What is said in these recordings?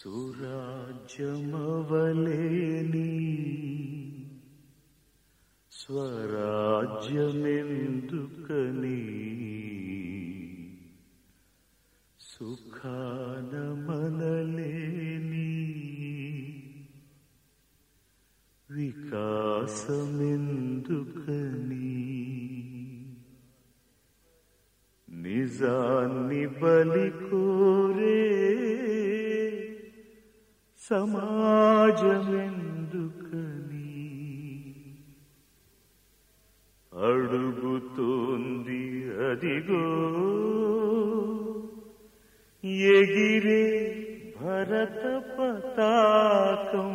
సురాజ్యమవలేని స్వరాజ్యమెందుకని సుఖాన మనలేని వికాసమెందుకని నిజాన్ని బలి కోరే సమాజమెందుకని అడుగుతోంది అదిగో ఎగిరే భరత పతాకం.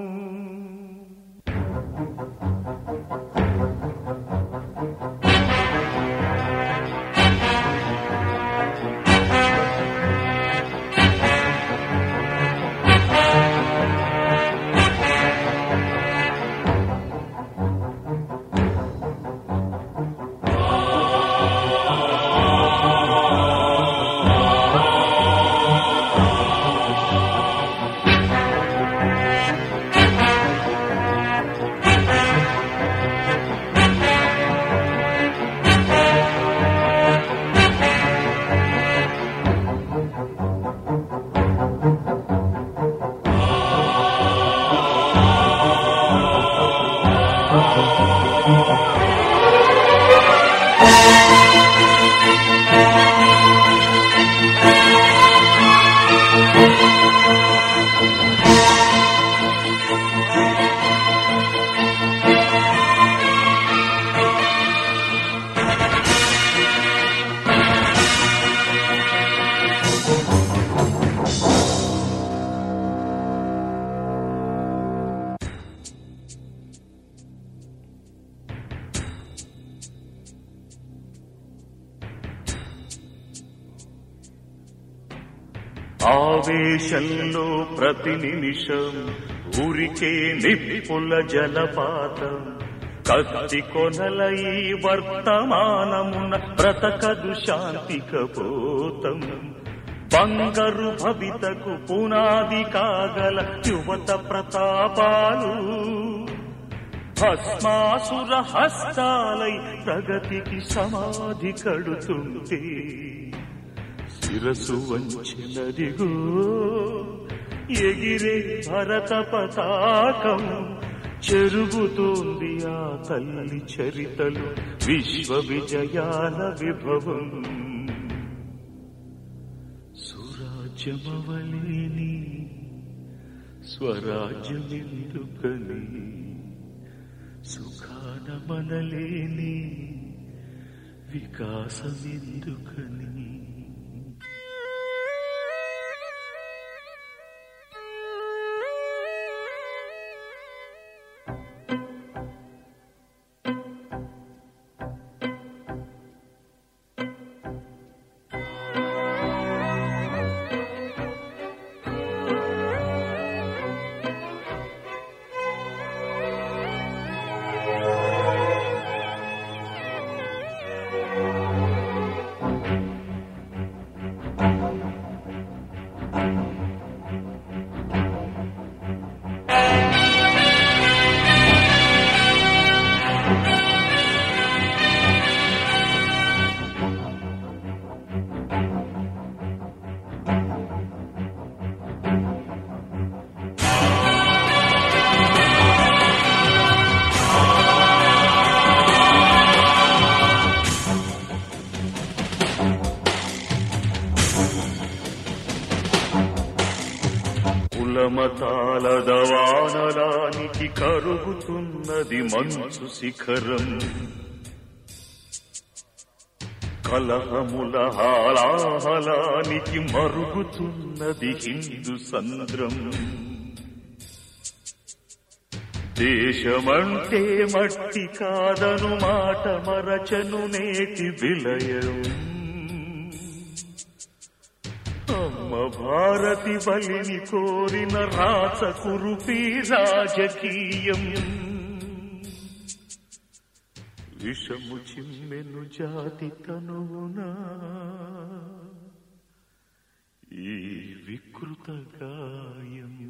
ఆవేశంలో ప్రతి నిమిషం ఊరికే నిప్పుల జలపాతం. కత్తి కొనల ఈ వర్తమానమున బ్రతకదు శాంతి కపోతం. బంగారు భవితకు పునాది కాగల యువత ప్రతాపాలు భస్మాసుర హస్తాలై ప్రగతికి సమాధి కడుతుంటే శిరసు వంచినదిగో ఎగిరే భరత పతాకం. చెరుగుతోంది ఆ తల్లి చరితలు విశ్వ విజయాల విభవం. సురాజ్యమవలేని స్వరాజ్యమెందుకని సుఖాన మనలేని వికాసమెందుకని. మతాల దవానలానికి కరుగుతున్నది మంచు శిఖరం. కలహముల హాలాహలానికి మరుగుతున్నది హిందూ సంద్రం. దేశమంటే మట్టి కాదను మాట మరచను నేటి విలయం. అమ్మ భారతి బలిని కోరిన రాచకురుపి రాజకీయం. విషము చిమ్మెను జాతి తనువునా ఈ వికృత గాయం